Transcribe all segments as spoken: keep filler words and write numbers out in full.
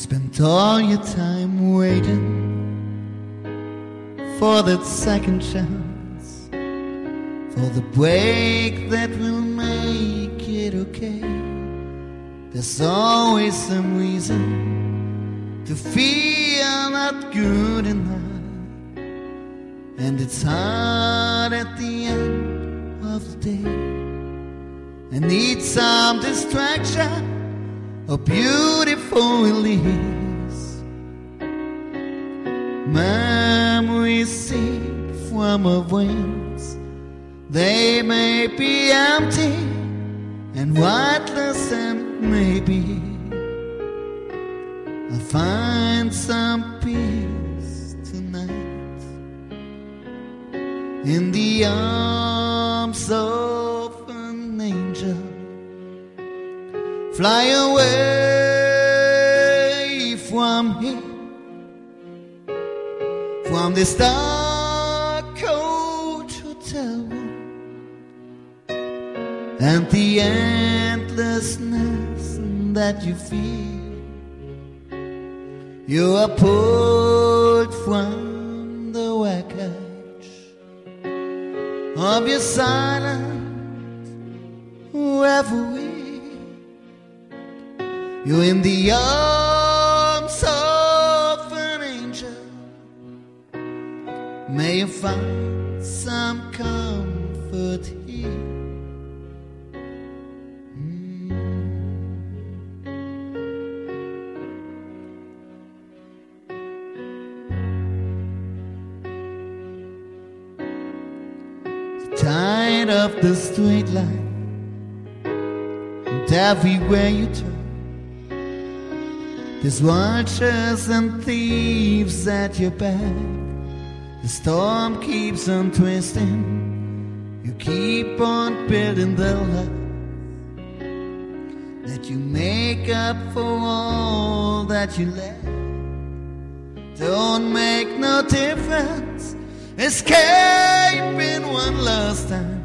spent all your time waiting for that second chance, for the break that will make it okay. There's always some reason to feel not good enough, and it's hard at the end of the day. I need some distraction, a beautiful release. Memories sing from our brains. They may be empty and wordless, and maybe I'll find some peace tonight in the arms of an angel. Fly away from here, from this dark cold hotel room, and the endlessness that you feel. You are pulled from the wreckage of your silent reverie. You're in the arms of an angel. May you find some comfort here. Tired of the straight line, and everywhere you turn there's watchers and thieves at your back. The storm keeps on twisting. You keep on building the life that you make up for all that you lack. Don't make no difference escaping one last time.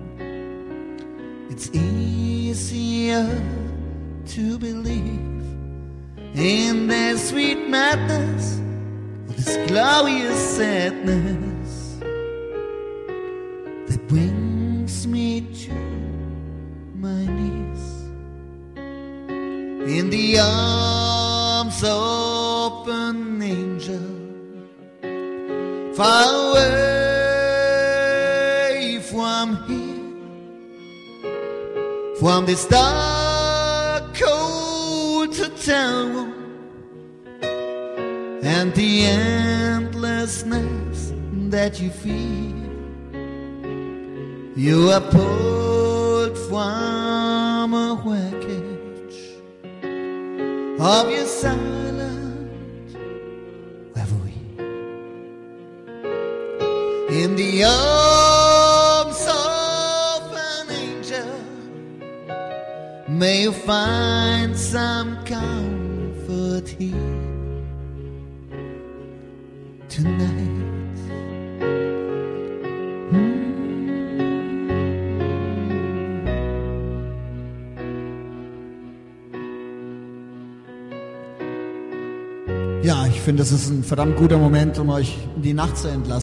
It's easier to believe in this sweet madness, or this glorious sadness that brings me to my knees in the arms of an angel. Far away from here, from this dark cold hotel room, and the endlessness that you feel. You are pulled from a wreckage of your silent reverie in the arms of an angel. May you find some comfort here tonight. Ja, ich finde, das ist ein verdammt guter Moment, um euch in die Nacht zu entlassen.